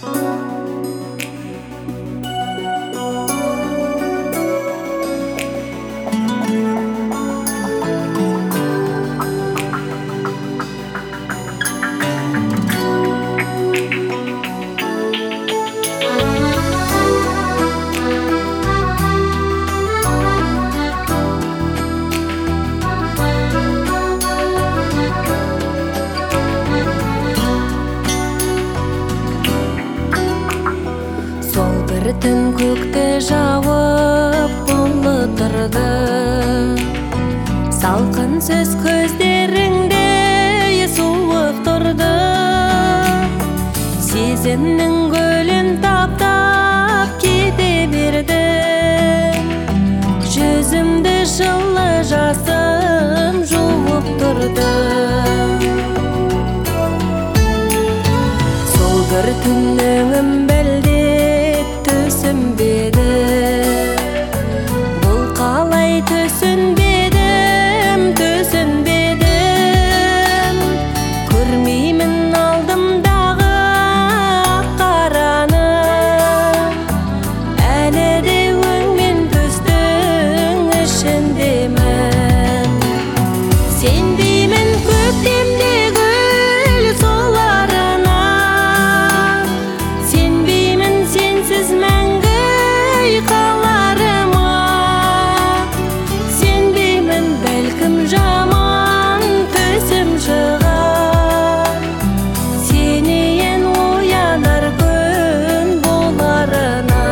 Түн көкті жауып бұлытырды, салқын сөз көздеріңде суық тұрды. Сезімнің гүлін таптап кете берді, жүзімді жылы жасым жуып тұрды. Сол бір түннің түсінбеді, бұл қалай түсінбедім, көрмеймін алдымдағы қараны, әлі де өңмен көздің ішіндемін. Сенбеймін көктемде гүл соларына, сенсіз мәңгі қаларыма, сенбеймін бәлкім жаман түсім шығар, сенейін оянар күн боларына.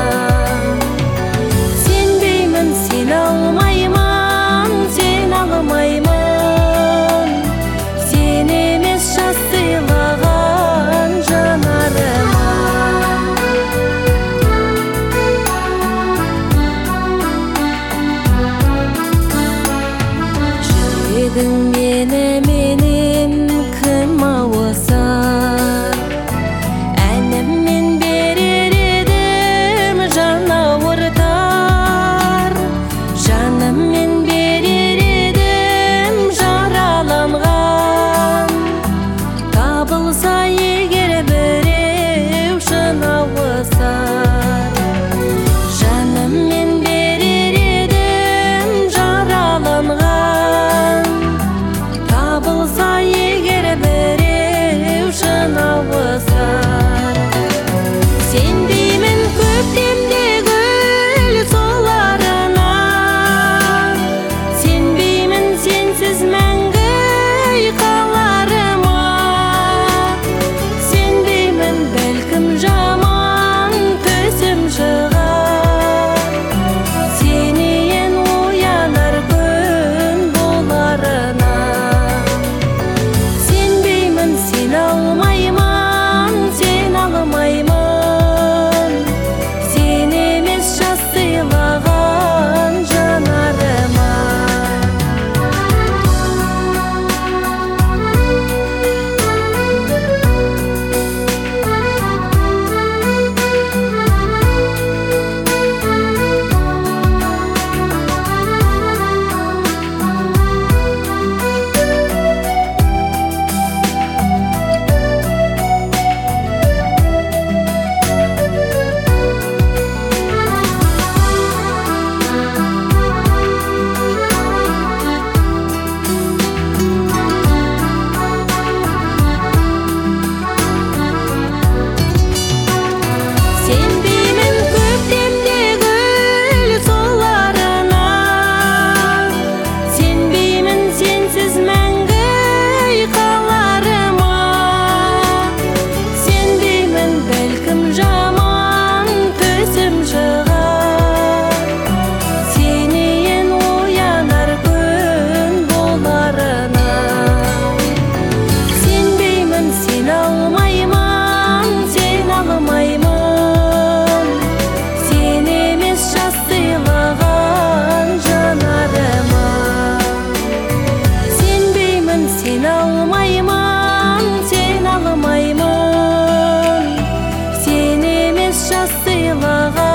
Сенбеймін, сен алмаймын, сен алмаймын, сен емес жас сыйлаған жанарыма. Менен кім ауысар, әніммен берер едім жан ауыртар, жаныммен берер едім жараланған. Табылса егер біреу шын ауысар, жаныммен берер едім жараланған. Табылса егер біреу шын ауысар, сенбеймін көктемде гүл соларына, сенбеймін сенсіз мәңгі қаларыма, сенбеймін бәлкім жаман түсім шығар, сенейін оянар күн боларына. Сен алмаймын, сен алмаймын, сен емес жас сыйлаған жанарыма. Сенбеймін көктемде гүл соларына, сенбеймін сенсіз мәңгі қаларыма, сенбеймін бәлкім жаман түсім шығар, сенейін оянар күн боларына. Сенбеймін, сен алмаймын, сен алмаймын, сен емес жас сыйлаған жанарыма. Сенбеймін, сен алмаймын, сен алмаймын, сен емес жас сыйлаған